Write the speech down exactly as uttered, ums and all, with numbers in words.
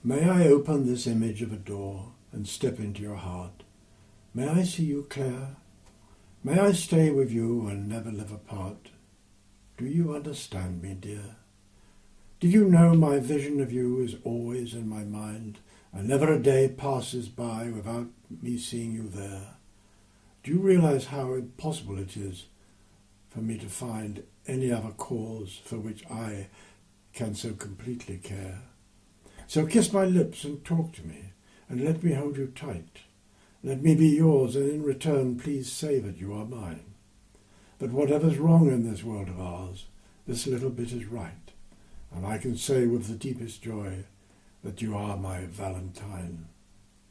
May I open this image of a door and step into your heart? May I see you, Claire? May I stay with you and never live apart? Do you understand me, dear? Do you know my vision of you is always in my mind, and never a day passes by without me seeing you there? Do you realize how impossible it is for me to find any other cause for which I can so completely care? So kiss my lips and talk to me, and let me hold you tight. Let me be yours, and in return please say that you are mine. That whatever's wrong in this world of ours, this little bit is right, and I can say with the deepest joy that you are my Valentine.